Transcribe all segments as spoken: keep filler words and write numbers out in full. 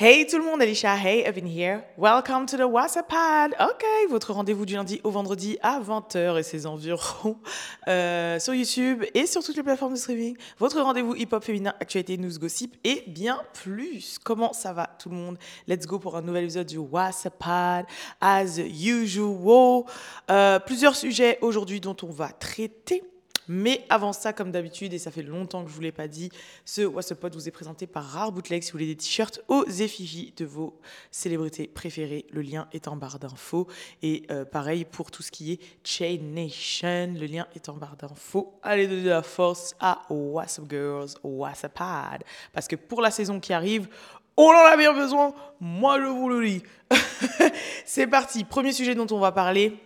Hey tout le monde, Alicia, hey, up in here. Welcome to the WhatsApp Pod. Ok, votre rendez-vous du lundi au vendredi à vingt heures et ses environs euh, sur YouTube et sur toutes les plateformes de streaming. Votre rendez-vous hip-hop féminin, actualité, news, gossip et bien plus. Comment ça va tout le monde? Let's go pour un nouvel épisode du WhatsApp Pod. As usual, euh, plusieurs sujets aujourd'hui dont on va traiter. Mais avant ça, comme d'habitude, et ça fait longtemps que je ne vous l'ai pas dit, ce WhatsApp Pod vous est présenté par Rare Bootleg. Si vous voulez des t-shirts aux effigies de vos célébrités préférées, le lien est en barre d'infos. Et euh, pareil pour tout ce qui est Chain Nation, le lien est en barre d'infos. Allez donner de la force à WhatsApp Girls, WhatsApp Pod. Parce que pour la saison qui arrive, on en a bien besoin, moi je vous le dis. C'est parti, premier sujet dont on va parler.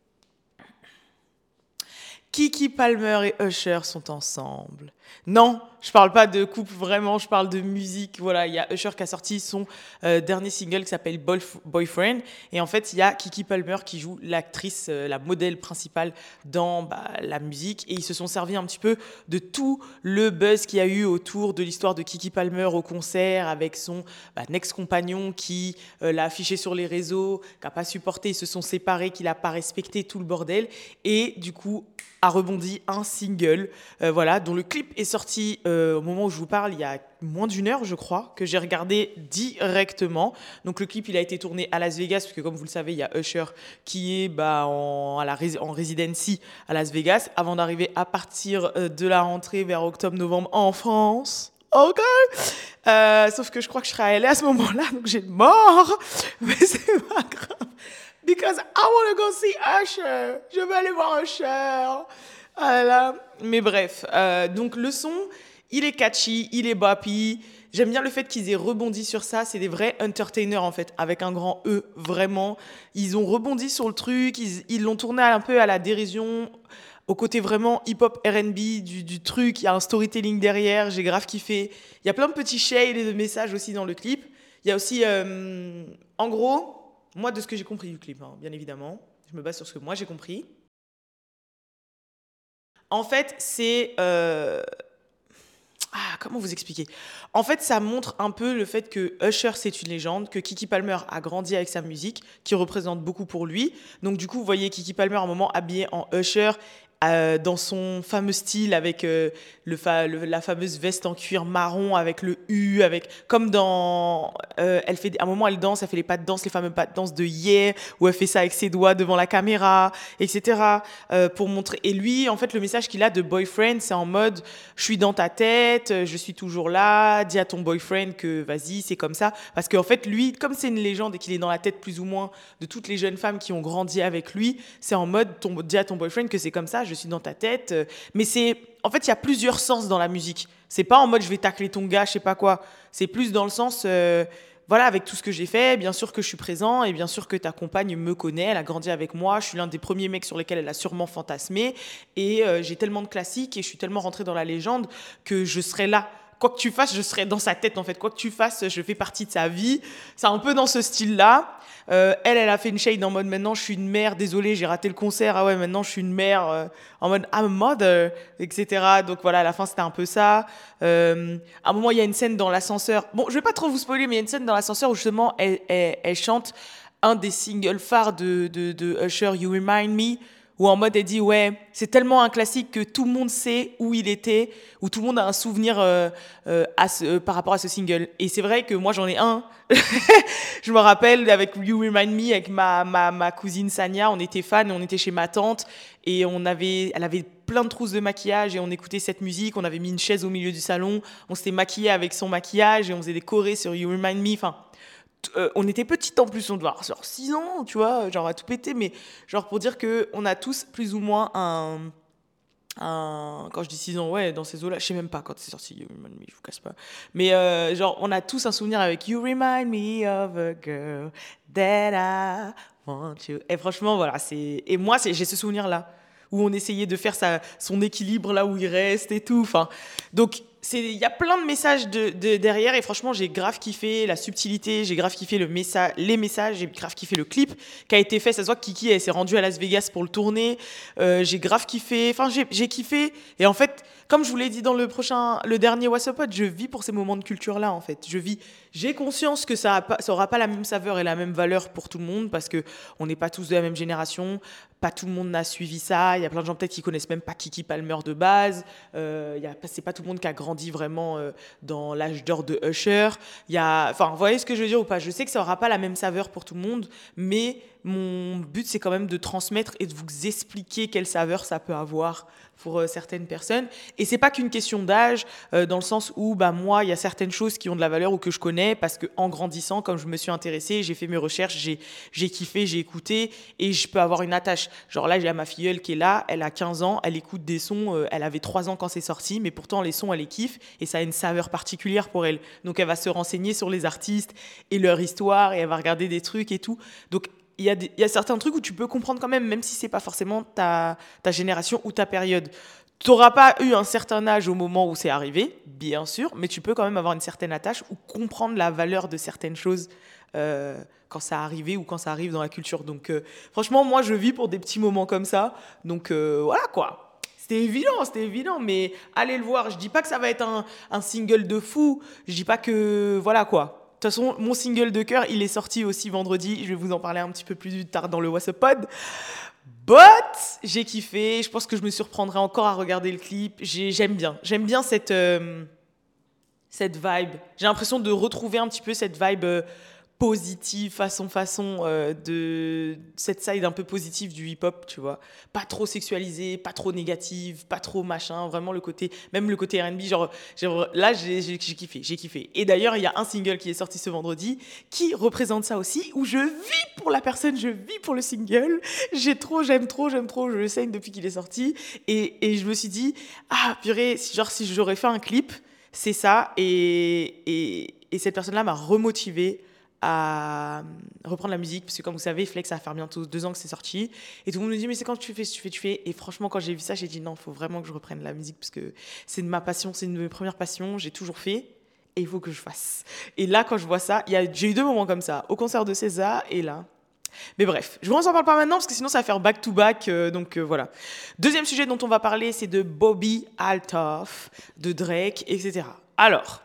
Keke Palmer et Usher sont ensemble. Non, je parle pas de couple vraiment, je parle de musique. Voilà, il y a Usher qui a sorti son euh, dernier single qui s'appelle Boyfriend. Et en fait, il y a Keke Palmer qui joue l'actrice, euh, la modèle principale dans bah, la musique. Et ils se sont servis un petit peu de tout le buzz qu'il y a eu autour de l'histoire de Keke Palmer au concert avec son bah, ex-compagnon qui euh, l'a affiché sur les réseaux, qui n'a pas supporté, ils se sont séparés, qu'il n'a pas respecté tout le bordel. Et du coup, a rebondi un single, euh, voilà, dont le clip est sorti euh, au moment où je vous parle, il y a moins d'une heure, je crois, que j'ai regardé directement. Donc le clip, il a été tourné à Las Vegas, parce que comme vous le savez, il y a Usher qui est bah, en, à la, en residency à Las Vegas, avant d'arriver à partir euh, de la rentrée vers octobre-novembre en France. Ok. Euh, sauf que je crois que je serai à L A à ce moment-là, donc j'ai mort. Mais c'est pas grave. Because I want to go see Usher. Je veux aller voir Usher. Voilà. Mais bref, euh, donc le son, il est catchy, il est boppy. J'aime bien le fait qu'ils aient rebondi sur ça. C'est des vrais entertainers en fait, avec un grand E, vraiment. Ils ont rebondi sur le truc, ils, ils l'ont tourné un peu à la dérision, au côté vraiment hip-hop R and B du, du truc. Il y a un storytelling derrière, j'ai grave kiffé. Il y a plein de petits shades et de messages aussi dans le clip. Il y a aussi, euh, en gros... Moi, de ce que j'ai compris du clip, hein, bien évidemment, je me base sur ce que moi j'ai compris. En fait, c'est... Euh... Ah, comment vous expliquer? En fait, ça montre un peu le fait que Usher, c'est une légende, que Keke Palmer a grandi avec sa musique, qui représente beaucoup pour lui. Donc, du coup, vous voyez Keke Palmer, à un moment, habillée en Usher, euh, dans son fameux style, avec euh, le fa- le, la fameuse veste en cuir marron, avec le U, avec, comme dans... Euh, elle fait, à un moment, elle danse, elle fait les pas de danse, les fameux pas de danse de Yeah, où elle fait ça avec ses doigts devant la caméra, et cetera. Euh, pour montrer... Et lui, en fait, le message qu'il a de Boyfriend, c'est en mode, je suis dans ta tête, je suis toujours là, dis à ton boyfriend que vas-y, c'est comme ça. Parce qu'en fait, lui, comme c'est une légende et qu'il est dans la tête plus ou moins de toutes les jeunes femmes qui ont grandi avec lui, c'est en mode, ton, dis à ton boyfriend que c'est comme ça, je suis dans ta tête. Mais c'est... En fait, il y a plusieurs sens dans la musique. C'est pas en mode, je vais tacler ton gars, je sais pas quoi. C'est plus dans le sens... Euh, voilà, avec tout ce que j'ai fait, bien sûr que je suis présent et bien sûr que ta compagne me connaît, elle a grandi avec moi, je suis l'un des premiers mecs sur lesquels elle a sûrement fantasmé et euh, j'ai tellement de classiques et je suis tellement rentrée dans la légende que je serai là. Quoi que tu fasses, je serai dans sa tête en fait. Quoi que tu fasses, je fais partie de sa vie. C'est un peu dans ce style-là. Euh, elle, elle a fait une shade en mode maintenant je suis une mère, désolée, j'ai raté le concert. Ah ouais, maintenant je suis une mère euh, en mode I'm a mother, et cetera. Donc voilà, à la fin c'était un peu ça. Euh, à un moment, il y a une scène dans l'ascenseur. Bon, je vais pas trop vous spoiler, mais il y a une scène dans l'ascenseur où justement elle, elle, elle chante un des singles phares de, de, de Usher, You Remind Me. Où en mode elle dit ouais, c'est tellement un classique que tout le monde sait où il était, où tout le monde a un souvenir euh, euh, à ce, euh, par rapport à ce single. Et c'est vrai que moi j'en ai un. Je me rappelle avec You Remind Me, avec ma, ma, ma cousine Sania, on était fans, on était chez ma tante et on avait, elle avait plein de trousses de maquillage et on écoutait cette musique, on avait mis une chaise au milieu du salon, on s'était maquillé avec son maquillage et on faisait des chorés sur You Remind Me, enfin... Euh, on était petites en plus, on devait avoir genre six ans, tu vois, genre à tout péter, mais genre pour dire qu'on a tous plus ou moins un, un... Quand je dis six ans, ouais, dans ces eaux-là, je sais même pas quand c'est sorti, You Remind Me, je vous casse pas. Mais euh, genre, on a tous un souvenir avec You Remind Me of a girl that I want you. Et franchement, voilà, c'est... Et moi, c'est... j'ai ce souvenir-là, où on essayait de faire sa... son équilibre là où il reste et tout, enfin... Donc... c'est, il y a plein de messages de, de- derrière et franchement j'ai grave kiffé la subtilité, j'ai grave kiffé le messa- les messages, j'ai grave kiffé le clip qui a été fait. Ça se voit que Kiki elle s'est rendue à Las Vegas pour le tourner. Euh, j'ai grave kiffé, enfin j'ai, j'ai kiffé et en fait comme je vous l'ai dit dans le prochain, le dernier What's Up Pod, je vis pour ces moments de culture là en fait. Je vis, j'ai conscience que ça a pas, ça aura pas la même saveur et la même valeur pour tout le monde parce que on n'est pas tous de la même génération, pas tout le monde n'a suivi ça. Il y a plein de gens peut-être qui connaissent même pas Kiki Palmer de base. Euh, y a, c'est pas tout le monde qui a grandi vraiment euh, dans l'âge d'or de Usher. Il y a, enfin, vous voyez ce que je veux dire ou pas? Je sais que ça aura pas la même saveur pour tout le monde, mais mon but c'est quand même de transmettre et de vous expliquer quelle saveur ça peut avoir pour euh, certaines personnes. Et c'est pas qu'une question d'âge, euh, dans le sens où bah moi il y a certaines choses qui ont de la valeur ou que je connais parce que en grandissant, comme je me suis intéressée, j'ai fait mes recherches, j'ai j'ai kiffé, j'ai écouté et je peux avoir une attache. Genre là, j'ai ma filleule qui est là, elle a quinze ans, elle écoute des sons, euh, elle avait trois ans quand c'est sorti, mais pourtant les sons, elle les kiffe et ça a une saveur particulière pour elle. Donc elle va se renseigner sur les artistes et leur histoire et elle va regarder des trucs et tout. Donc il y a des- il y a certains trucs où tu peux comprendre quand même, même si c'est pas forcément ta, ta génération ou ta période. Tu n'auras pas eu un certain âge au moment où c'est arrivé, bien sûr, mais tu peux quand même avoir une certaine attache ou comprendre la valeur de certaines choses euh, quand ça arrivé ou quand ça arrive dans la culture. Donc, euh, franchement, moi, je vis pour des petits moments comme ça. Donc, euh, voilà quoi. C'était évident, c'était évident, mais allez le voir. Je dis pas que ça va être un, un single de fou. Je dis pas que. Voilà quoi. De toute façon, mon single de cœur, il est sorti aussi vendredi. Je vais vous en parler un petit peu plus tard dans le What's Up Pod. But j'ai kiffé. Je pense que je me surprendrai encore à regarder le clip. J'ai- j'aime bien. J'aime bien cette, euh, cette vibe. J'ai l'impression de retrouver un petit peu cette vibe euh, positive, façon, façon, euh, de cette side un peu positive du hip-hop, tu vois. Pas trop sexualisée, pas trop négative, pas trop machin. Vraiment le côté, même le côté R and B, genre, genre, là, j'ai j'ai- j'ai kiffé, j'ai kiffé. Et d'ailleurs, il y a un single qui est sorti ce vendredi qui représente ça aussi, où je vis pour la personne, je vis pour le single. J'ai trop, j'aime trop, j'aime trop, je le saigne depuis qu'il est sorti. Et, et je me suis dit, ah, purée, si- genre, si j'aurais fait un clip, c'est ça. Et, et, et cette personne-là m'a remotivée à reprendre la musique, parce que comme vous savez, Flex, ça va faire bientôt deux ans que c'est sorti. Et tout le monde me dit, mais c'est quand tu fais, tu fais, tu fais. Et franchement, quand j'ai vu ça, j'ai dit, non, il faut vraiment que je reprenne la musique, parce que c'est de ma passion, c'est une de mes premières passions, j'ai toujours fait, et il faut que je fasse. Et là, quand je vois ça, il y a, j'ai eu deux moments comme ça, au concert de César, et là. Mais bref, je vous en parle pas maintenant, parce que sinon, ça va faire back-to-back, euh, donc euh, voilà. Deuxième sujet dont on va parler, c'est de Bobby Altoff, de Drake, et cetera. Alors...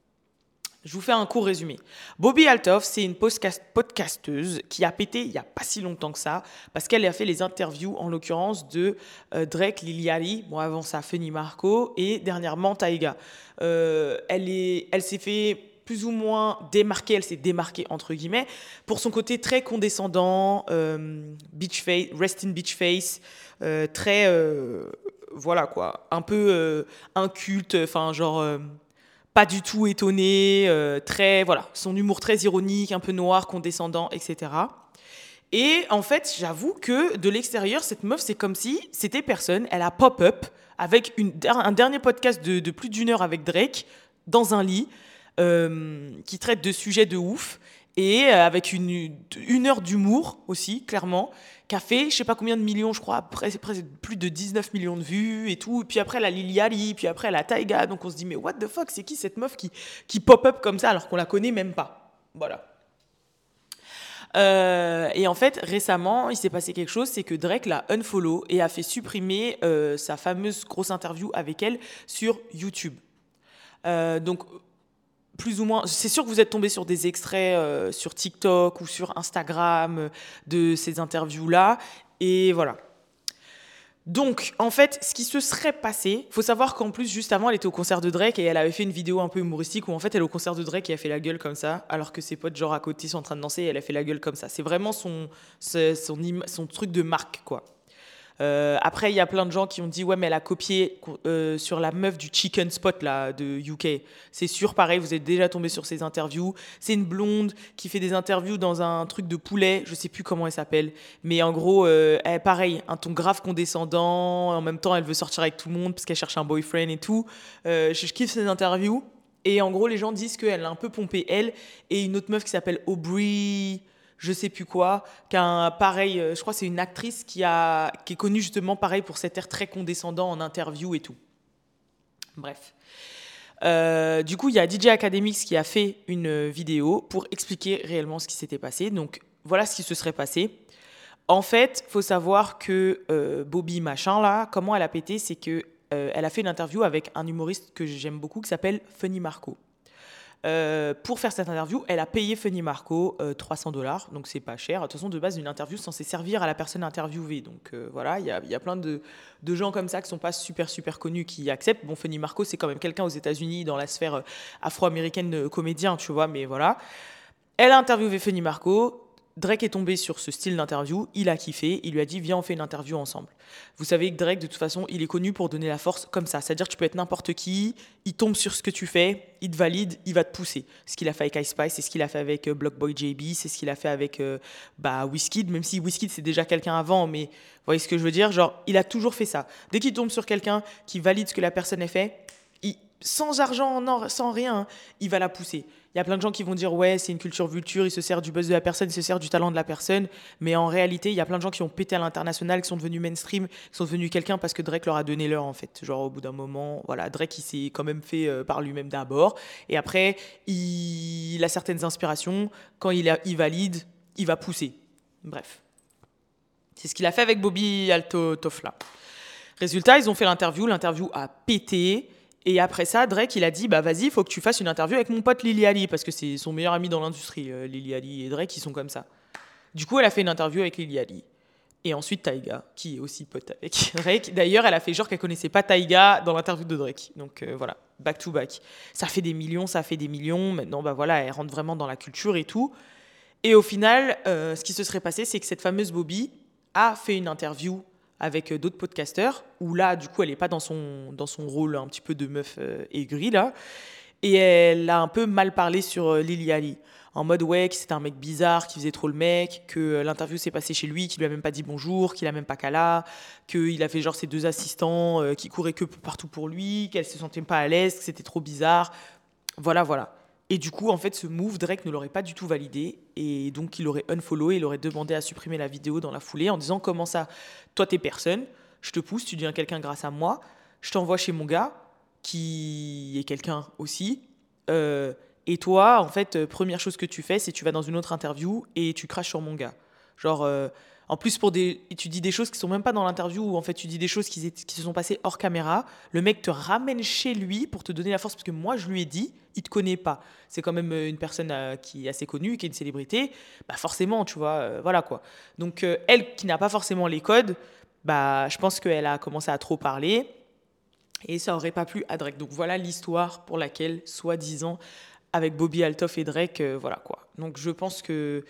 Je vous fais un court résumé. Bobby Altoff, c'est une podcast- podcasteuse qui a pété il n'y a pas si longtemps que ça, parce qu'elle a fait les interviews, en l'occurrence, de euh, Drake, Lil Yachty, bon, avant ça, Funny Marco, et dernièrement, Taïga. Euh, elle est, elle s'est fait plus ou moins démarquer, elle s'est démarquée, entre guillemets, pour son côté très condescendant, euh, beach face, rest in beach face, euh, très, euh, voilà quoi, un peu euh, inculte, enfin genre... euh, pas du tout étonné, euh, très voilà, son humour très ironique, un peu noir, condescendant, et cetera. Et en fait, j'avoue que de l'extérieur, cette meuf, c'est comme si c'était personne. Elle a pop-up avec une, un dernier podcast de, de plus d'une heure avec Drake dans un lit euh, qui traite de sujets de ouf et euh, avec une, une heure d'humour aussi, clairement, qui a fait je sais pas combien de millions, je crois, presque, presque plus de dix-neuf millions de vues et tout. Et puis après, la Lil Yachty, puis après, la Taïga. Donc on se dit, mais what the fuck, c'est qui cette meuf qui, qui pop-up comme ça alors qu'on la connaît même pas? Voilà. Euh, et en fait, récemment, il s'est passé quelque chose, c'est que Drake l'a unfollow et a fait supprimer euh, sa fameuse grosse interview avec elle sur YouTube. Euh, donc, plus ou moins, c'est sûr que vous êtes tombé sur des extraits euh, sur TikTok ou sur Instagram euh, de ces interviews-là. Et voilà. Donc, en fait, ce qui se serait passé, faut savoir qu'en plus, juste avant, elle était au concert de Drake et elle avait fait une vidéo un peu humoristique où en fait, elle est au concert de Drake et elle fait la gueule comme ça, alors que ses potes, genre à côté, sont en train de danser et elle a fait la gueule comme ça. C'est vraiment son, son, son, im- son truc de marque, quoi. Euh, après, il y a plein de gens qui ont dit ouais, mais elle a copié euh, sur la meuf du Chicken Spot là de U K. C'est sûr, pareil, vous êtes déjà tombé sur ces interviews. C'est une blonde qui fait des interviews dans un truc de poulet, je sais plus comment elle s'appelle, mais en gros, euh, elle, pareil, un ton grave condescendant. En même temps, elle veut sortir avec tout le monde parce qu'elle cherche un boyfriend et tout. Euh, je, je kiffe ces interviews. Et en gros, les gens disent qu'elle a un peu pompé elle et une autre meuf qui s'appelle Aubrey je sais plus quoi, qu'un pareil, euh, je crois que c'est une actrice qui, a, qui est connue justement pareil pour cet air très condescendant en interview et tout. Bref. Euh, du coup, il y a D J Academics qui a fait une vidéo pour expliquer réellement ce qui s'était passé. Donc, voilà ce qui se serait passé. En fait, faut savoir que euh, Bobby machin là, comment elle a pété, c'est que euh, elle a fait une interview avec un humoriste que j'aime beaucoup qui s'appelle Funny Marco. Euh, pour faire cette interview, elle a payé Funny Marco euh, trois cents dollars, donc c'est pas cher. De toute façon, de base, une interview censée servir à la personne interviewée. Donc euh, voilà, il y a, y a plein de, de gens comme ça qui sont pas super super connus qui acceptent. Bon, Funny Marco, c'est quand même quelqu'un aux États-Unis dans la sphère euh, afro-américaine de comédien, tu vois, mais voilà. Elle a interviewé Funny Marco. Drake est tombé sur ce style d'interview, il a kiffé, il lui a dit viens on fait une interview ensemble. Vous savez que Drake de toute façon il est connu pour donner la force comme ça, c'est-à-dire que tu peux être n'importe qui, il tombe sur ce que tu fais, il te valide, il va te pousser. Ce qu'il a fait avec Ice Spice, c'est ce qu'il a fait avec euh, Blockboy J B, c'est ce qu'il a fait avec euh, bah, Wizkid, même si Wizkid c'est déjà quelqu'un avant, mais vous voyez ce que je veux dire, genre il a toujours fait ça. Dès qu'il tombe sur quelqu'un qui valide ce que la personne a fait, il, sans argent, non, sans rien, hein, il va la pousser. Il y a plein de gens qui vont dire ouais c'est une culture vulture, il se sert du buzz de la personne, il se sert du talent de la personne, mais en réalité il y a plein de gens qui ont pété à l'international, qui sont devenus mainstream, qui sont devenus quelqu'un parce que Drake leur a donné leur en fait. Genre au bout d'un moment, voilà, Drake il s'est quand même fait euh, par lui-même d'abord, et après il, il a certaines inspirations, quand il, a, il valide, il va pousser. Bref. C'est ce qu'il a fait avec Bobby Althoff là. Résultat, ils ont fait l'interview, l'interview a pété. Et après ça, Drake, il a dit, bah vas-y, il faut que tu fasses une interview avec mon pote Lily Ali, parce que c'est son meilleur ami dans l'industrie. Euh, Lily Ali et Drake, ils sont comme ça. Du coup, elle a fait une interview avec Lily Ali. Et ensuite, Tyga, qui est aussi pote avec Drake. D'ailleurs, elle a fait genre qu'elle connaissait pas Tyga dans l'interview de Drake. Donc euh, voilà, back to back. Ça fait des millions, ça fait des millions. Maintenant, bah voilà, elle rentre vraiment dans la culture et tout. Et au final, euh, ce qui se serait passé, c'est que cette fameuse Bobby a fait une interview avec d'autres podcasteurs, où là, du coup, elle n'est pas dans son, dans son rôle un petit peu de meuf euh, aigrie, là. Et elle a un peu mal parlé sur euh, Lily Ali. En mode, ouais, que c'était un mec bizarre, qui faisait trop le mec, que euh, l'interview s'est passée chez lui, qu'il lui a même pas dit bonjour, qu'il a même pas cala, qu'il a fait genre ses deux assistants euh, qui couraient que partout pour lui, qu'elle se sentait pas à l'aise, que c'était trop bizarre. Voilà, voilà. Et du coup, en fait, ce move, Drake ne l'aurait pas du tout validé. Et donc, il aurait unfollow et il aurait demandé à supprimer la vidéo dans la foulée en disant comment ça, toi, t'es personne, je te pousse, tu deviens quelqu'un grâce à moi, je t'envoie chez mon gars, qui est quelqu'un aussi. Euh, et toi, en fait, euh, première chose que tu fais, c'est que tu vas dans une autre interview et tu craches sur mon gars. Genre, euh, en plus, pour des, tu dis des choses qui sont même pas dans l'interview, ou en fait, tu dis des choses qui, qui se sont passées hors caméra. Le mec te ramène chez lui pour te donner la force, parce que moi, je lui ai dit, il te connaît pas. C'est quand même une personne euh, qui est assez connue, qui est une célébrité. Bah forcément, tu vois, euh, voilà quoi. Donc, euh, elle qui n'a pas forcément les codes, bah, je pense qu'elle a commencé à trop parler. Et ça aurait pas plu à Drake. Donc voilà l'histoire pour laquelle, soi-disant, avec Bobby Althoff et Drake, euh, voilà quoi. Donc je pense que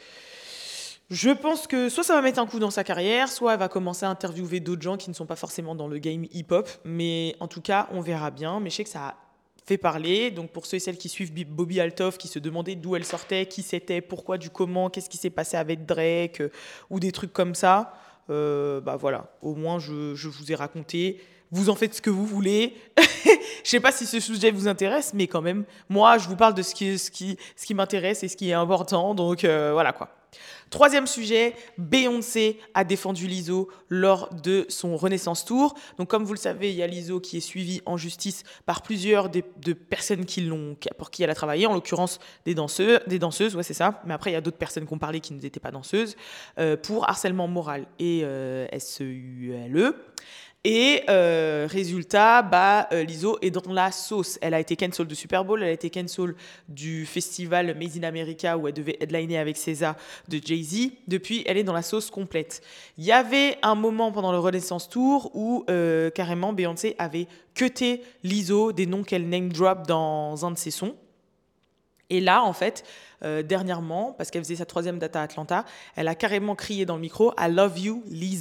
je pense que soit ça va mettre un coup dans sa carrière, soit elle va commencer à interviewer d'autres gens qui ne sont pas forcément dans le game hip-hop. Mais en tout cas, on verra bien. Mais je sais que ça a fait parler. Donc pour ceux et celles qui suivent Bobby Althoff, qui se demandaient d'où elle sortait, qui c'était, pourquoi, du comment, qu'est-ce qui s'est passé avec Drake, euh, ou des trucs comme ça, euh, bah voilà. Au moins, je, je vous ai raconté. Vous en faites ce que vous voulez. Je sais pas si ce sujet vous intéresse, mais quand même, moi, je vous parle de ce qui, ce qui, ce qui m'intéresse et ce qui est important. Donc, euh, voilà quoi. Troisième sujet, Beyoncé a défendu Lizzo lors de son Renaissance Tour. Donc, comme vous le savez, il y a Lizzo qui est suivie en justice par plusieurs des, de personnes qui l'ont, pour qui elle a travaillé, en l'occurrence des danseurs, des danseuses, ouais, c'est ça. Mais après, il y a d'autres personnes qui ont parlé qui n'étaient pas danseuses, euh, pour harcèlement moral et euh, S E U L E. Et euh, résultat, bah, euh, Lizzo est dans la sauce. Elle a été cancel de Super Bowl, elle a été cancel du festival Made in America où elle devait headliner avec S Z A de Jay-Z. Depuis, elle est dans la sauce complète. Il y avait un moment pendant le Renaissance Tour où euh, carrément Beyoncé avait cuté Lizzo des noms qu'elle name drop dans un de ses sons. Et là, en fait, euh, dernièrement, parce qu'elle faisait sa troisième date à Atlanta, elle a carrément crié dans le micro « I love you, Lizzo ».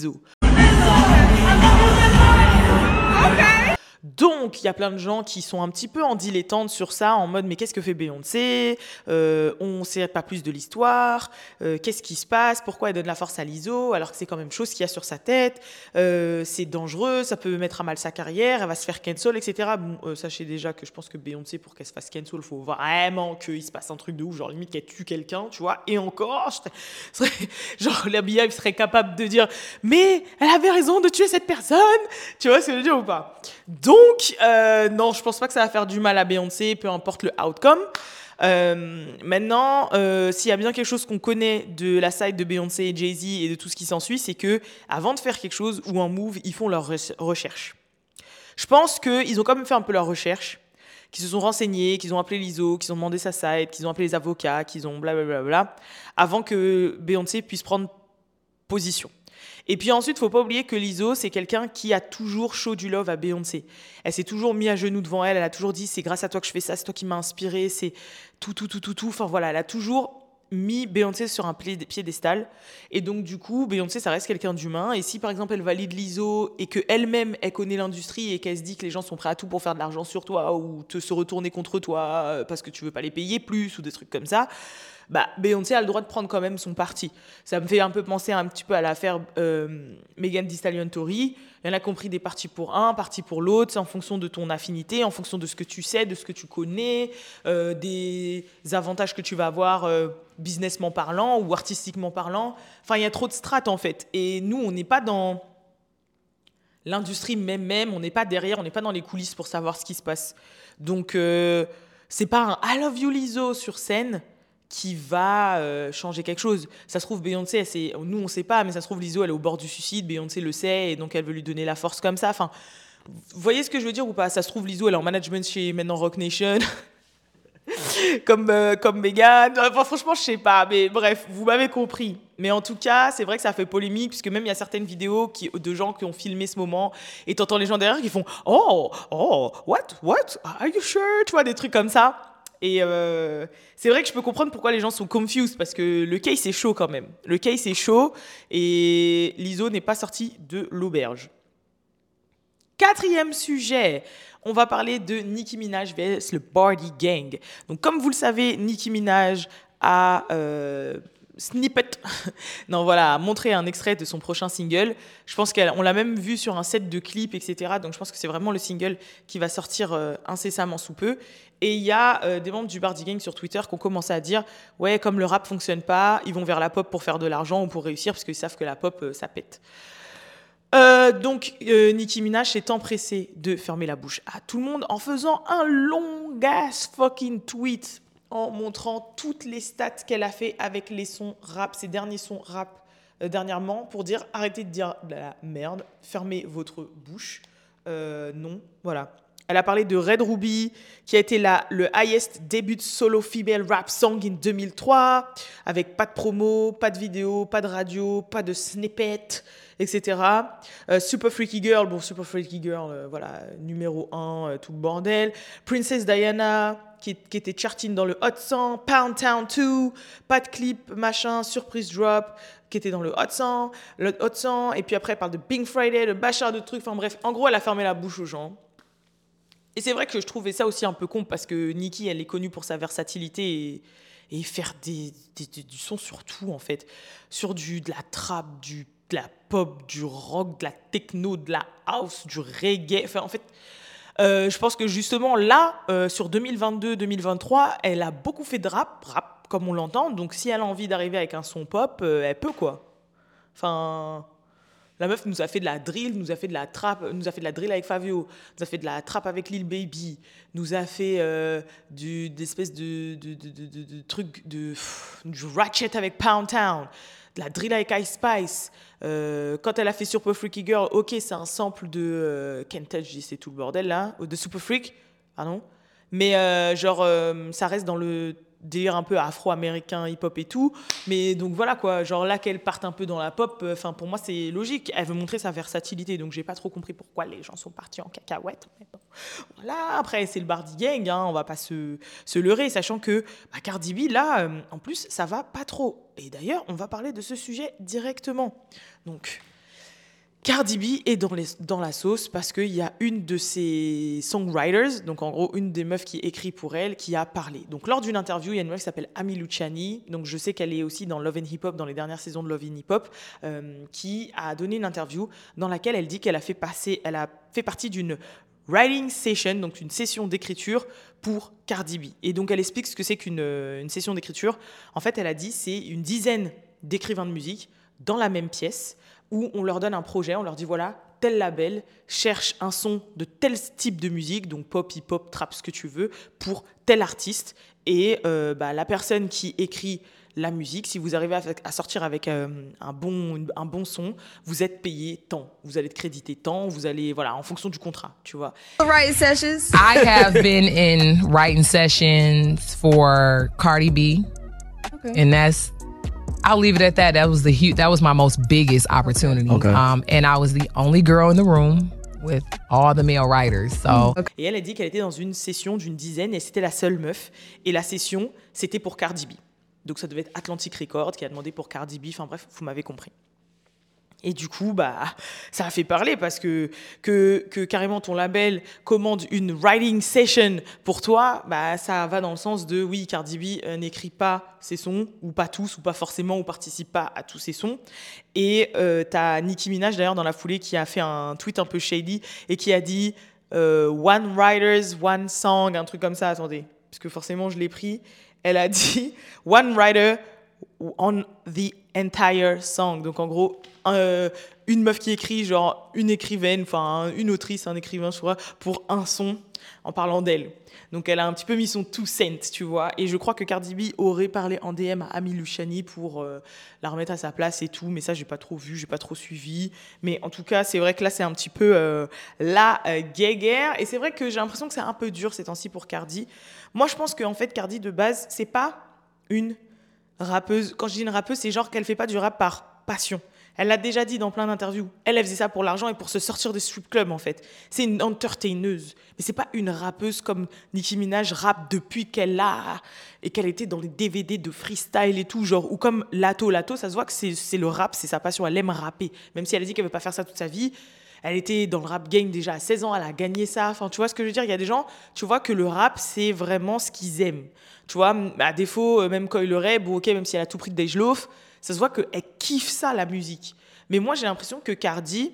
Okay. Donc, il y a plein de gens qui sont un petit peu en dilettante sur ça, en mode « mais qu'est-ce que fait Beyoncé euh, on ne sait pas plus de l'histoire euh, qu'est-ce qui se passe, pourquoi elle donne la force à Lizzo alors que c'est quand même chose qu'il y a sur sa tête, euh, c'est dangereux, ça peut mettre à mal sa carrière, elle va se faire cancel, et cetera » Bon, euh, sachez déjà que je pense que Beyoncé, pour qu'elle se fasse cancel, il faut vraiment qu'il se passe un truc de ouf, genre limite qu'elle tue quelqu'un, tu vois, et encore, je serais, genre la B I serait capable de dire « mais elle avait raison de tuer cette personne », tu vois ce que je veux dire ou pas? Donc, euh, non, je pense pas que ça va faire du mal à Beyoncé, peu importe le outcome. Euh, maintenant, euh, s'il y a bien quelque chose qu'on connaît de la side de Beyoncé et Jay-Z et de tout ce qui s'ensuit, c'est que avant de faire quelque chose ou un move, ils font leur re- recherche. Je pense qu'ils ont quand même fait un peu leur recherche, qu'ils se sont renseignés, qu'ils ont appelé l'I S O, qu'ils ont demandé sa side, qu'ils ont appelé les avocats, qu'ils ont blablabla, bla, avant que Beyoncé puisse prendre position. Et puis ensuite, faut pas oublier que l'I S O, c'est quelqu'un qui a toujours show du love à Beyoncé. Elle s'est toujours mis à genoux devant elle, elle a toujours dit c'est grâce à toi que je fais ça, c'est toi qui m'as inspiré, c'est tout, tout, tout, tout, tout. Enfin voilà, elle a toujours mis Beyoncé sur un piédestal. Et donc du coup, Beyoncé, ça reste quelqu'un d'humain. Et si par exemple elle valide l'I S O et qu'elle-même, elle connaît l'industrie et qu'elle se dit que les gens sont prêts à tout pour faire de l'argent sur toi ou te se retourner contre toi parce que tu veux pas les payer plus ou des trucs comme ça, bah, Beyoncé a le droit de prendre quand même son parti. Ça me fait un peu penser un petit peu à l'affaire euh, Megan Thee Stallion Tory. Il y en a compris des partis pour un, partis pour l'autre, c'est en fonction de ton affinité, en fonction de ce que tu sais, de ce que tu connais, euh, des avantages que tu vas avoir euh, businessment parlant ou artistiquement parlant. Enfin, il y a trop de strates en fait. Et nous, on n'est pas dans l'industrie même, même, on n'est pas derrière, on n'est pas dans les coulisses pour savoir ce qui se passe. Donc, euh, c'est pas un I love you Lizzo sur scène qui va euh, changer quelque chose. Ça se trouve, Beyoncé, elle sait- nous, on sait pas, mais ça se trouve, Lizzo, elle est au bord du suicide, Beyoncé le sait, et donc elle veut lui donner la force comme ça. Enfin, vous voyez ce que je veux dire ou pas? Ça se trouve, Lizzo, elle est en management chez maintenant Rock Nation, comme, euh, comme Megan. Enfin, franchement, je sais pas, mais bref, vous m'avez compris. Mais en tout cas, c'est vrai que ça fait polémique, puisque même il y a certaines vidéos qui, de gens qui ont filmé ce moment, et t'entends les gens derrière qui font « Oh, oh, what, what, are you sure ?» Tu vois, des trucs comme ça. Et euh, c'est vrai que je peux comprendre pourquoi les gens sont confused, parce que le case est chaud quand même. Le case est chaud, et l'I S O n'est pas sorti de l'auberge. Quatrième sujet, on va parler de Nicki Minaj vs le Bardi Gang. Donc, comme vous le savez, Nicki Minaj a euh, snippet, non voilà, a montré un extrait de son prochain single. Je pense qu'on l'a même vu sur un set de clips, et cetera. Donc, je pense que c'est vraiment le single qui va sortir euh, incessamment sous peu. Et il y a euh, des membres du Bardi Gang sur Twitter qui ont commencé à dire « Ouais, comme le rap fonctionne pas, ils vont vers la pop pour faire de l'argent ou pour réussir parce qu'ils savent que la pop, euh, ça pète. » Euh, donc, euh, Nicki Minaj s'est empressée de fermer la bouche à tout le monde en faisant un long ass fucking tweet en montrant toutes les stats qu'elle a fait avec les sons rap, ses derniers sons rap euh, dernièrement, pour dire arrêtez de dire de la merde, fermez votre bouche. Euh, non, voilà. Elle a parlé de Red Ruby, qui a été la, le highest debut solo female rap song in deux mille trois, avec pas de promo, pas de vidéo, pas de radio, pas de snippet, et cetera. Euh, Super Freaky Girl, bon, Super Freaky Girl, euh, voilà, numéro un, euh, tout le bordel. Princess Diana, qui, qui était charting dans le Hot cent. Pound Town deux, pas de clip, machin, surprise drop, qui était dans le Hot cent. Le Hot cent, et puis après, elle parle de Pink Friday, de bachar de trucs, enfin bref, en gros, elle a fermé la bouche aux gens. Et c'est vrai que je trouvais ça aussi un peu con parce que Nicki, elle est connue pour sa versatilité et, et faire des, des, des- du son sur tout, en fait. Sur du, de la trap, du, de la pop, du rock, de la techno, de la house, du reggae. Enfin, en fait, euh, je pense que justement, là, euh, sur deux mille vingt-deux deux mille vingt-trois, elle a beaucoup fait de rap, rap comme on l'entend. Donc, si elle a envie d'arriver avec un son pop, euh, elle peut, quoi. Enfin... La meuf nous a fait de la drill, nous a fait de la trap, nous a fait de la drill avec Fabio, nous a fait de la trap avec Lil Baby, nous a fait euh, du, d'espèces de, de, de, de, de, de trucs, de, pff, du ratchet avec Pound Town, de la drill avec Ice Spice. Euh, quand elle a fait Super Freaky Girl, ok, c'est un sample de euh, Kentage, c'est tout le bordel là, de Super Freak, pardon. Mais euh, genre, euh, ça reste dans le délire un peu afro-américain, hip-hop et tout. Mais donc voilà quoi, genre là qu'elle parte un peu dans la pop, enfin pour moi c'est logique. Elle veut montrer sa versatilité, donc j'ai pas trop compris pourquoi les gens sont partis en cacahuète. Mais bon, voilà, après c'est le Bardi Gang, hein, on va pas se, se leurrer, sachant que bah, Cardi B là, euh, en plus ça va pas trop. Et d'ailleurs, on va parler de ce sujet directement. Donc Cardi B est dans, les, dans la sauce parce qu'il y a une de ses songwriters, donc en gros une des meufs qui écrit pour elle, qui a parlé. Donc lors d'une interview, il y a une meuf qui s'appelle Amy Luciani, donc je sais qu'elle est aussi dans Love and Hip Hop, dans les dernières saisons de Love and Hip Hop, euh, qui a donné une interview dans laquelle elle dit qu'elle a fait passer, elle a fait partie d'une writing session, donc une session d'écriture pour Cardi B. Et donc elle explique ce que c'est qu'une une session d'écriture. En fait, elle a dit c'est une dizaine d'écrivains de musique dans la même pièce, où on leur donne un projet, on leur dit voilà, tel label cherche un son de tel type de musique, donc pop, hip-hop, trap, ce que tu veux, pour tel artiste. Et euh, bah, la personne qui écrit la musique, si vous arrivez à, à sortir avec euh, un, bon, un bon son, vous êtes payé tant. Vous allez être crédité tant, vous allez, voilà, en fonction du contrat, tu vois. Writing sessions. I have been in writing sessions for Cardi B. Okay. And that's, I'll leave it at that. That was the huge, that was my most biggest opportunity. Okay. Um, and I was the only girl in the room with all the male writers. So. Et elle a dit qu'elle était dans une session d'une dizaine et c'était la seule meuf. Et la session, c'était pour Cardi B. Donc ça devait être Atlantic Records qui a demandé pour Cardi B. Enfin bref, vous m'avez compris. Et du coup, bah, ça a fait parler parce que, que, que carrément ton label commande une writing session pour toi, bah, ça va dans le sens de oui, Cardi B euh, n'écrit pas ses sons, ou pas tous, ou pas forcément, ou participe pas à tous ses sons. Et euh, t'as Nicki Minaj d'ailleurs dans la foulée qui a fait un tweet un peu shady et qui a dit euh, One writers, one song, un truc comme ça, attendez, parce que forcément je l'ai pris. Elle a dit One writer on the entire song. Donc en gros, euh, une meuf qui écrit, genre une écrivaine, enfin une autrice, un écrivain, je crois, pour un son en parlant d'elle. Donc elle a un petit peu mis son two cents, tu vois. Et je crois que Cardi B aurait parlé en D M à Amy Luciani pour euh, la remettre à sa place et tout. Mais ça, j'ai pas trop vu, j'ai pas trop suivi. Mais en tout cas, c'est vrai que là, c'est un petit peu euh, la euh, guéguerre. Et c'est vrai que j'ai l'impression que c'est un peu dur ces temps-ci pour Cardi. Moi, je pense qu'en fait, Cardi, de base, c'est pas une rappeuse. Quand je dis une rappeuse, c'est genre qu'elle fait pas du rap par passion. Elle l'a déjà dit dans plein d'interviews. Elle, elle faisait ça pour l'argent et pour se sortir des strip clubs, en fait. C'est une entertaineuse. Mais c'est pas une rappeuse comme Nicki Minaj rappe depuis qu'elle a... et qu'elle était dans les D V D de freestyle et tout, genre... Ou comme Lato. Lato, ça se voit que c'est, c'est le rap, c'est sa passion. Elle aime rapper. Même si elle a dit qu'elle veut pas faire ça toute sa vie. Elle était dans le rap game déjà à seize ans. Elle a gagné ça. Enfin, tu vois ce que je veux dire? Il y a des gens, tu vois, que le rap, c'est vraiment ce qu'ils aiment. Tu vois, à défaut, même quand il le rap, bon, ok, même si elle a tout pris de Dej Loaf, ça se voit qu'elle kiffe ça, la musique. Mais moi, j'ai l'impression que Cardi,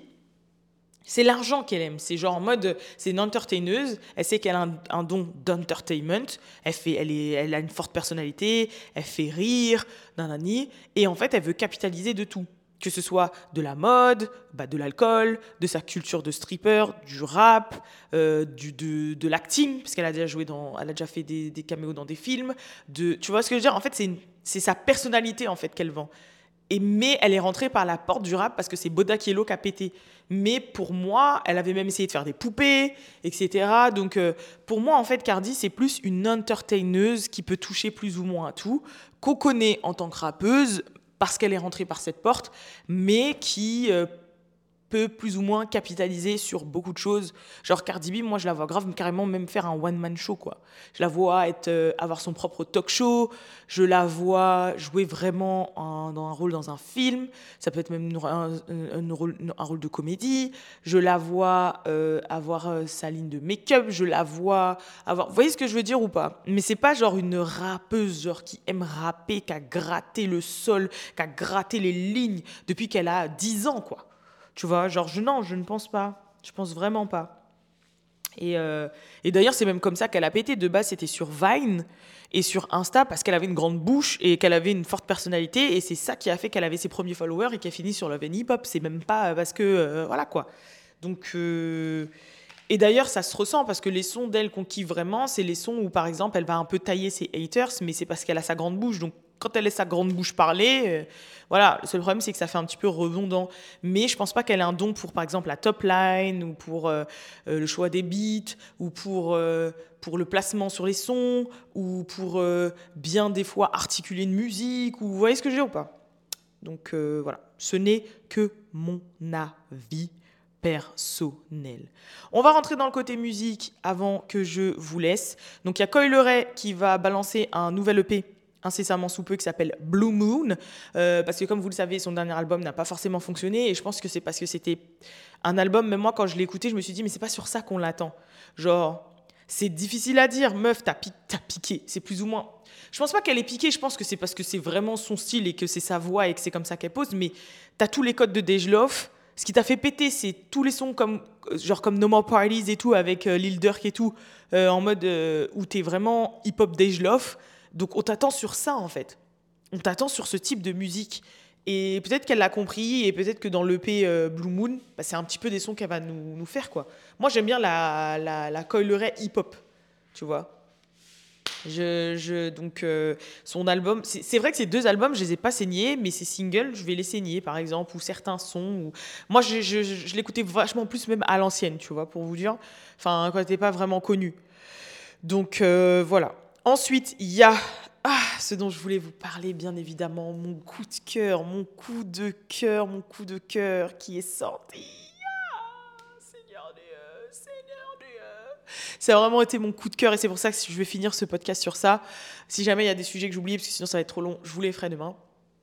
c'est l'argent qu'elle aime. C'est genre en mode, c'est une entertaineuse. Elle sait qu'elle a un, un don d'entertainment. Elle, fait, elle, est, elle a une forte personnalité. Elle fait rire, nanani. Et en fait, elle veut capitaliser de tout. Que ce soit de la mode, bah de l'alcool, de sa culture de stripper, du rap, euh, du, de, de l'acting, parce qu'elle a déjà joué dans, elle a déjà fait des, des caméos dans des films. De, tu vois ce que je veux dire? En fait, c'est, une, c'est sa personnalité en fait qu'elle vend. Et, mais elle est rentrée par la porte du rap parce que c'est Bodak Yellow qui a pété. Mais pour moi, elle avait même essayé de faire des poupées, et cetera. Donc euh, pour moi, en fait, Cardi, c'est plus une entertaineuse qui peut toucher plus ou moins à tout, qu'on connaît en tant que rappeuse, parce qu'elle est rentrée par cette porte, mais qui euh, peut plus ou moins capitaliser sur beaucoup de choses. Genre Cardi B, moi je la vois grave carrément même faire un one-man show, quoi. Je la vois être, euh, avoir son propre talk show, je la vois jouer vraiment un, dans un rôle dans un film, ça peut être même une, un, un, un, rôle, un rôle de comédie, je la vois euh, avoir euh, sa ligne de make-up, je la vois avoir... Vous voyez ce que je veux dire ou pas? Mais c'est pas genre une rappeuse genre qui aime rapper, qui a gratté le sol, qui a gratté les lignes depuis qu'elle a dix ans, quoi. Tu vois, genre, je, non, je ne pense pas. Je pense vraiment pas. Et, euh, et d'ailleurs, c'est même comme ça qu'elle a pété. De base, c'était sur Vine et sur Insta parce qu'elle avait une grande bouche et qu'elle avait une forte personnalité. Et c'est ça qui a fait qu'elle avait ses premiers followers et qu'elle finit sur Love and Hip Hop. C'est même pas parce que... Euh, voilà, quoi. Donc... Euh, et d'ailleurs, ça se ressent parce que les sons d'elle qu'on kiffe vraiment, c'est les sons où, par exemple, elle va un peu tailler ses haters, mais c'est parce qu'elle a sa grande bouche. Donc, quand elle laisse sa grande bouche parler, euh, voilà. Le seul problème, c'est que ça fait un petit peu redondant. Mais je pense pas qu'elle ait un don pour, par exemple, la top line ou pour euh, euh, le choix des beats ou pour, euh, pour le placement sur les sons ou pour euh, bien, des fois, articuler une musique. Ou, vous voyez ce que je veux dire ou pas? Donc, euh, voilà. Ce n'est que mon avis personnel. On va rentrer dans le côté musique avant que je vous laisse. Donc, il y a Coi Leray qui va balancer un nouvel E P incessamment sous peu qui s'appelle Blue Moon euh, parce que comme vous le savez, son dernier album n'a pas forcément fonctionné et je pense que c'est parce que c'était un album, même moi quand je l'ai écouté, je me suis dit mais c'est pas sur ça qu'on l'attend. Genre, c'est difficile à dire, meuf, t'as, pi- t'as piqué, c'est plus ou moins... Je pense pas qu'elle ait piqué, je pense que c'est parce que c'est vraiment son style et que c'est sa voix et que c'est comme ça qu'elle pose, mais t'as tous les codes de Dej Loaf. Ce qui t'a fait péter, c'est tous les sons comme, genre comme No More Parties et tout, avec euh, Lil Durk et tout, euh, en mode euh, où t'es vraiment hip-hop Dej Loaf. Donc on t'attend sur ça, en fait. On t'attend sur ce type de musique. Et peut-être qu'elle l'a compris, et peut-être que dans l'E P euh, Blue Moon, bah, c'est un petit peu des sons qu'elle va nous, nous faire, quoi. Moi, j'aime bien la, la, la Coi Leray hip-hop, tu vois. Je, je, donc, euh, son album, c'est, c'est vrai que ces deux albums, je les ai pas saignés, mais ces singles, je vais les saigner, par exemple, ou certains sons. Ou... Moi, je, je, je, je l'écoutais vachement plus, même à l'ancienne, tu vois, pour vous dire. Enfin, quand elle n'était pas vraiment connue. Donc, euh, voilà. Ensuite, il y a ah, ce dont je voulais vous parler, bien évidemment, mon coup de cœur, mon coup de cœur, mon coup de cœur qui est sorti. Ah, Seigneur Dieu, Seigneur Dieu. Ça a vraiment été mon coup de cœur et c'est pour ça que je vais finir ce podcast sur ça. Si jamais il y a des sujets que j'oublie, parce que sinon ça va être trop long, je vous les ferai demain.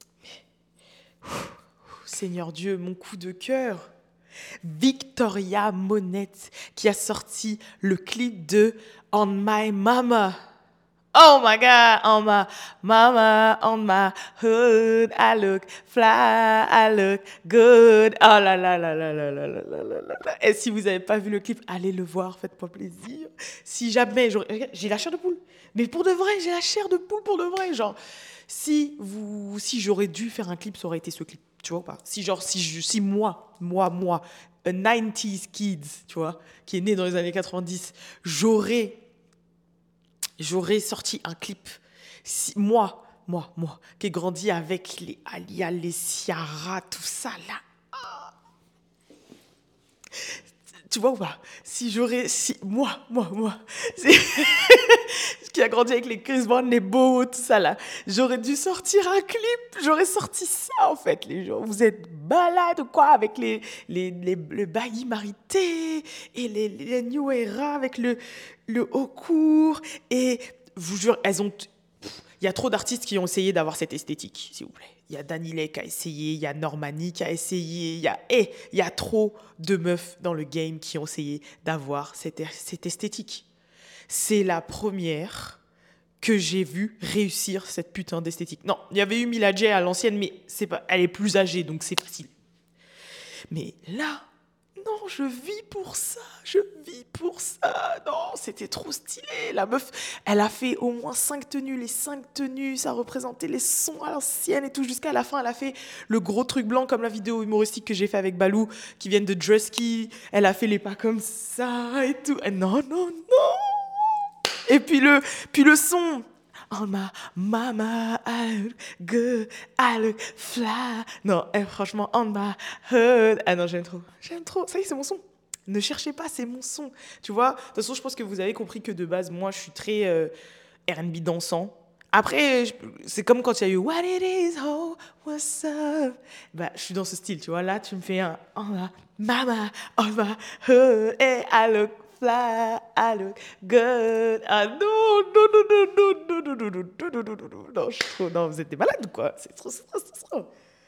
Seigneur Dieu, mon coup de cœur. Victoria Monette qui a sorti le clip de On My Mama. Oh my God, on my mama, on my hood, I look fly, I look good. Oh là là là là là là là là là là. Et si vous n'avez pas vu le clip, allez le voir, faites-moi plaisir. Si jamais, j'ai la chair de poule. Mais pour de vrai, j'ai la chair de poule pour de vrai. Genre, si, vous, si j'aurais dû faire un clip, ça aurait été ce clip. Tu vois ou pas? Si genre, si, je, si moi, moi, moi, a nineties kid, tu vois, qui est né dans les années quatre-vingt-dix, j'aurais... J'aurais sorti un clip. Si, moi, moi, moi, qui ai grandi avec les Alia, les Ciara, tout ça, là. Ah. Tu vois ou pas? Si j'aurais... Si, moi, moi, moi. Qui a grandi avec les Chris Brown, les Beaux, tout ça, là. J'aurais dû sortir un clip. J'aurais sorti ça, en fait, les gens. Vous êtes balades ou quoi? Avec les, les, les, le baggy marité et les, les New Era avec le, le haut court. Et... vous jure, elles ont... Il y a trop d'artistes qui ont essayé d'avoir cette esthétique, s'il vous plaît. Il y a Danilek qui a essayé, il y a Normani qui a essayé, il y a... Eh, il y a trop de meufs dans le game qui ont essayé d'avoir cette, cette esthétique. C'est la première que j'ai vue réussir cette putain d'esthétique. Non, il y avait eu Mila J à l'ancienne, mais c'est pas... elle est plus âgée, donc c'est facile. Mais là... non, je vis pour ça, je vis pour ça. Non, c'était trop stylé. La meuf, elle a fait au moins cinq tenues. Les cinq tenues, ça représentait les sons à l'ancienne et tout. Jusqu'à la fin, elle a fait le gros truc blanc comme la vidéo humoristique que j'ai fait avec Balou, qui viennent de Drusky. Elle a fait les pas comme ça et tout. Et non, non, non. Et puis le, puis le son... on my mama, I look good, I look fly. Non, eh, franchement, on my hood. Ah non, j'aime trop. J'aime trop. Ça y est, c'est mon son. Ne cherchez pas, c'est mon son. Tu vois, de toute façon, je pense que vous avez compris que de base, moi, je suis très euh, R and B dansant. Après, je, c'est comme quand il y a eu What it is, oh, what's up. Bah, je suis dans ce style, tu vois. Là, tu me fais un on my mama, on my hood, et I look fly, I look good. Ah non, non, non, non, non, non, non, non, non, non, non, non, non, je suis trop, non, vous êtes des malades ou quoi? C'est trop, c'est trop, c'est trop.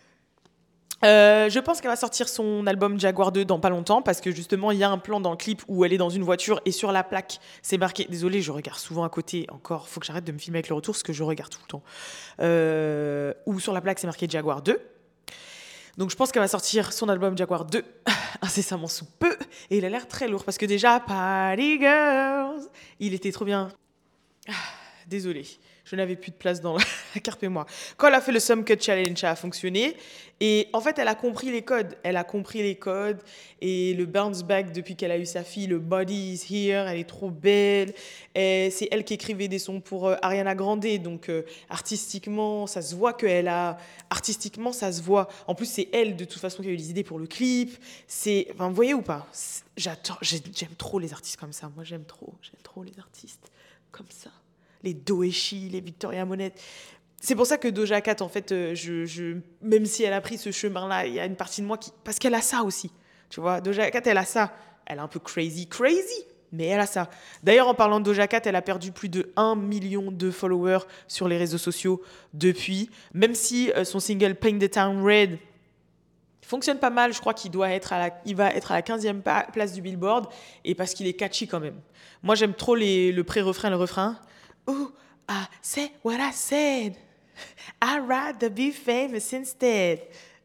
Euh, je pense qu'elle va sortir son album Jaguar deux dans pas longtemps parce que justement il y a un plan dans le clip où elle est dans une voiture et sur la plaque c'est marqué, désolé je regarde souvent à côté encore, faut que j'arrête de me filmer avec le retour parce que je regarde tout le temps, euh, où sur la plaque c'est marqué Jaguar deux. Donc je pense qu'elle va sortir son album Jaguar deux incessamment sous peu et il a l'air très lourd parce que déjà Party Girls il était trop bien. Ah, désolé, je n'avais plus de place dans la carte mémoire. Quand elle a fait le Some Cut Challenge, ça a fonctionné. Et en fait, elle a compris les codes. Elle a compris les codes. Et le bounce back, depuis qu'elle a eu sa fille, le Body is Here, elle est trop belle. Et c'est elle qui écrivait des sons pour euh, Ariana Grande. Donc, euh, artistiquement, ça se voit qu'elle a... Artistiquement, ça se voit. En plus, c'est elle, de toute façon, qui a eu les idées pour le clip. C'est... Enfin, vous voyez ou pas? J'adore... J'aime trop les artistes comme ça. Moi, j'aime trop. J'aime trop les artistes comme ça. Les Doeshi, les Victoria Monette. C'est pour ça que Doja Cat, en fait, je, je, même si elle a pris ce chemin-là, il y a une partie de moi qui... parce qu'elle a ça aussi, tu vois. Doja Cat, elle a ça. Elle est un peu crazy, crazy, mais elle a ça. D'ailleurs, en parlant de Doja Cat, elle a perdu plus de un million de followers sur les réseaux sociaux depuis. Même si euh, son single Paint the Town Red fonctionne pas mal, je crois qu'il doit être à la, il va être à la quinzième place du Billboard, et parce qu'il est catchy quand même. Moi, j'aime trop les, le pré-refrain et le refrain. Ooh, I said what I said. I'd rather be famous instead.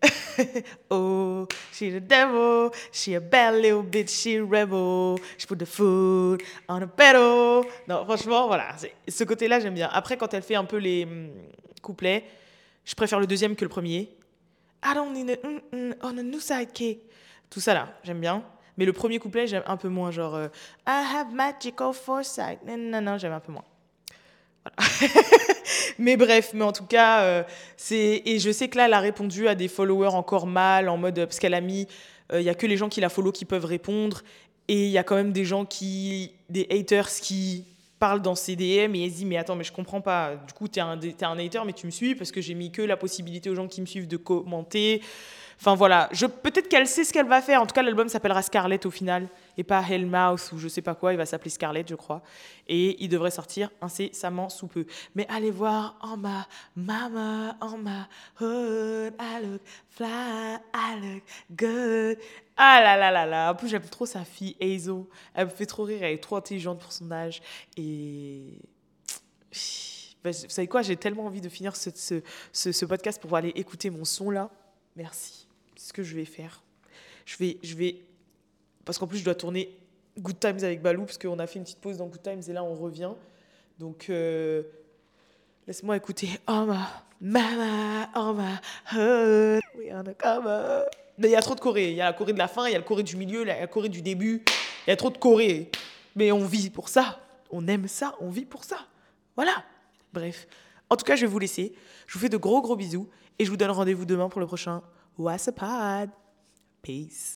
Oh, she the devil. She a bad little bitch, she a rebel. She put the food on a pedal. Non, franchement, voilà. Ce côté-là, j'aime bien. Après, quand elle fait un peu les hum, couplets, je préfère le deuxième que le premier. I don't need a mm-mm on a new sidekick. Tout ça là, j'aime bien. Mais le premier couplet, j'aime un peu moins. Genre, euh, I have magical foresight. Non, non, non, j'aime un peu moins. Voilà. Mais bref, mais en tout cas, euh, c'est. Et je sais que là, elle a répondu à des followers encore mal, en mode. Parce qu'elle a mis. Il euh, n'y a que les gens qui la follow qui peuvent répondre. Et il y a quand même des gens qui. Des haters qui parlent dans ses D M et elle se dit mais attends mais je comprends pas, du coup t'es un, t'es un hater mais tu me suis parce que j'ai mis que la possibilité aux gens qui me suivent de commenter. Enfin voilà, je, peut-être qu'elle sait ce qu'elle va faire. En tout cas l'album s'appellera Scarlett au final et pas Hellmouth ou je sais pas quoi, il va s'appeler Scarlett je crois et il devrait sortir incessamment sous peu. Mais allez voir en ma mama, en ma hood, I look fly, I look good. Ah là là là là, en plus j'aime trop sa fille Hazel, elle me fait trop rire, elle est trop intelligente pour son âge et ben, vous savez quoi, j'ai tellement envie de finir ce, ce, ce, ce podcast pour aller écouter mon son là. Merci, c'est ce que je vais faire. Je vais, je vais, parce qu'en plus je dois tourner Good Times avec Balou parce qu'on a fait une petite pause dans Good Times et là on revient. Donc euh, laisse-moi écouter Oh ma mama, oh ma hood, we on the cover. Il y a trop de Corée. Il y a la Corée de la fin, il y a la Corée du milieu, la Corée du début. Il y a trop de Corée. Mais on vit pour ça. On aime ça, on vit pour ça. Voilà. Bref. En tout cas, je vais vous laisser. Je vous fais de gros, gros bisous. Et je vous donne rendez-vous demain pour le prochain What's a Pod. Peace.